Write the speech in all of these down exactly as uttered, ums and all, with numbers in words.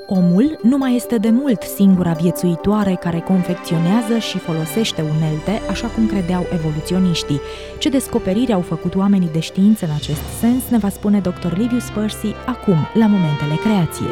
Omul nu mai este de mult singura viețuitoare care confecționează și folosește unelte, așa cum credeau evoluționiștii. Ce descoperiri au făcut oamenii de știință în acest sens ne va spune doctor Livius Percy acum, la Momentele Creației.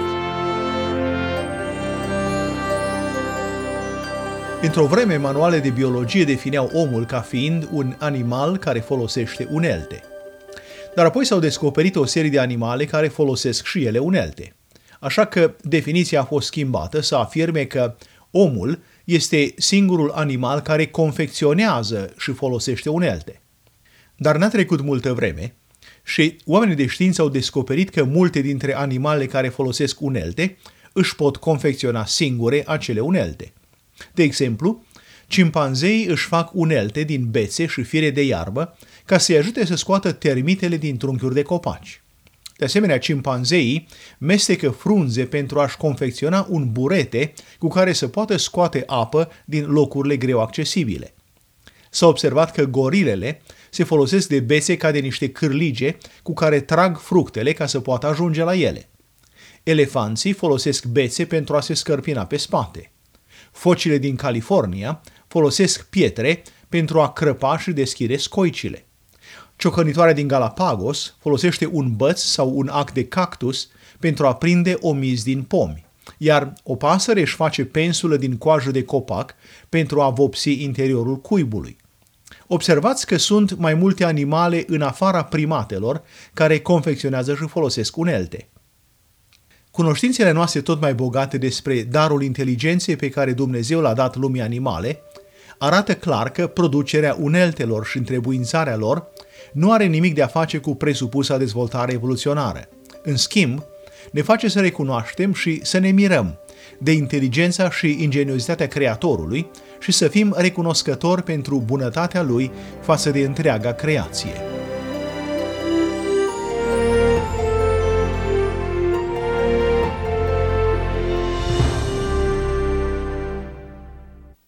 Într-o vreme, manuale de biologie defineau omul ca fiind un animal care folosește unelte. Dar apoi s-au descoperit o serie de animale care folosesc și ele unelte. Așa că definiția a fost schimbată să afirme că omul este singurul animal care confecționează și folosește unelte. Dar n-a trecut multă vreme și oamenii de știință au descoperit că multe dintre animalele care folosesc unelte își pot confecționa singure acele unelte. De exemplu, cimpanzeii își fac unelte din bețe și fire de iarbă ca să-i ajute să scoată termitele din trunchiuri de copaci. De asemenea, cimpanzeii mestecă frunze pentru a-și confecționa un burete cu care să poată scoate apă din locurile greu accesibile. S-a observat că gorilele se folosesc de bețe ca de niște cârlige cu care trag fructele ca să poată ajunge la ele. Elefanții folosesc bețe pentru a se scărpina pe spate. Focile din California folosesc pietre pentru a crăpa și deschide scoicile. Ciocănitoarea din Galapagos folosește un băț sau un ac de cactus pentru a prinde omizi din pomi, iar o pasăre își face pensulă din coajă de copac pentru a vopsi interiorul cuibului. Observați că sunt mai multe animale în afara primatelor care confecționează și folosesc unelte. Cunoștințele noastre tot mai bogate despre darul inteligenței pe care Dumnezeu l-a dat lumii animale arată clar că producerea uneltelor și întrebuințarea lor nu are nimic de a face cu presupusa dezvoltare evoluționară. În schimb, ne face să recunoaștem și să ne mirăm de inteligența și ingeniozitatea Creatorului și să fim recunoscători pentru bunătatea Lui față de întreaga creație.